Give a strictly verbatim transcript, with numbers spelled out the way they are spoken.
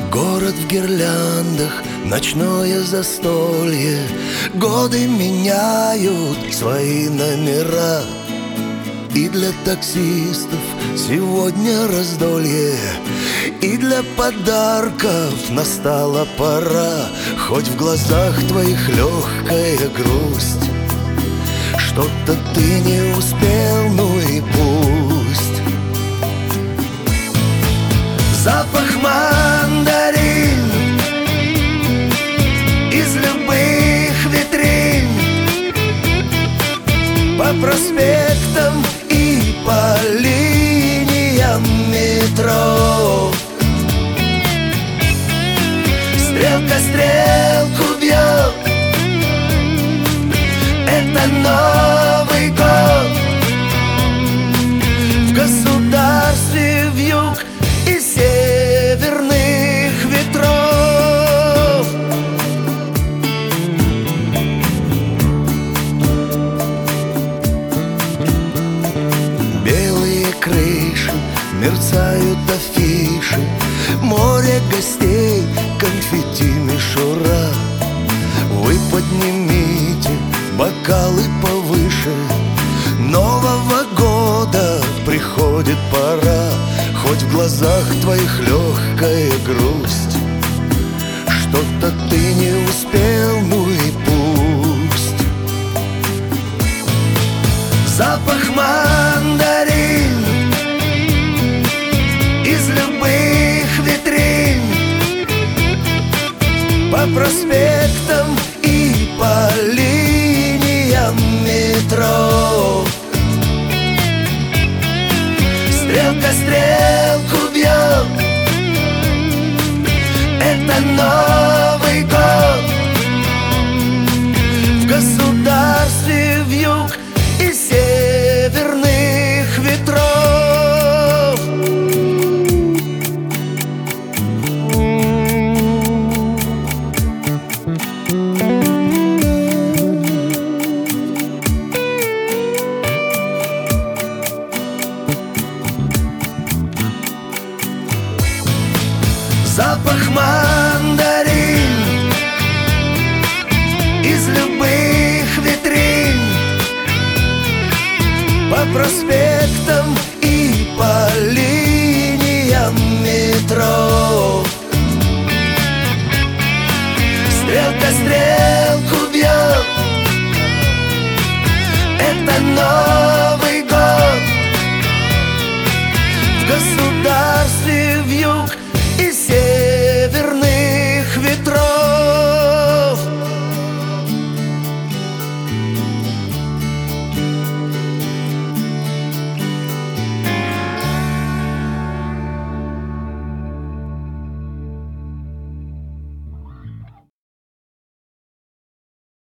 Город в гирляндах, ночное застолье. Годы меняют свои номера, и для таксистов сегодня раздолье, и для подарков настала пора. Хоть в глазах твоих легкая грусть, что-то ты не успел, ну и пусть. Запах мандарин из любых витрин, по проспектам и по линиям метро. Стрелка стрелку бьет, это Новый год. В государстве вьюг и северных ветров. Белые крыши, мерцают афиши, море гостей, конфетти мишура. Вы поднимите бокалы повыше, Нового года приходит пора. Хоть в глазах твоих легкая грусть, что-то ты не успел, ну и пусть. Запах мандарин из любых витрин, по проспектам и по линиям метро. Стрелка стрелку бьет, это Новый год. В государстве вьюг и северных ветров. Запах мандарин из любых витрин, по проспектам и по линиям метро. Стрелка стрелку бьет, это Новый год. В государстве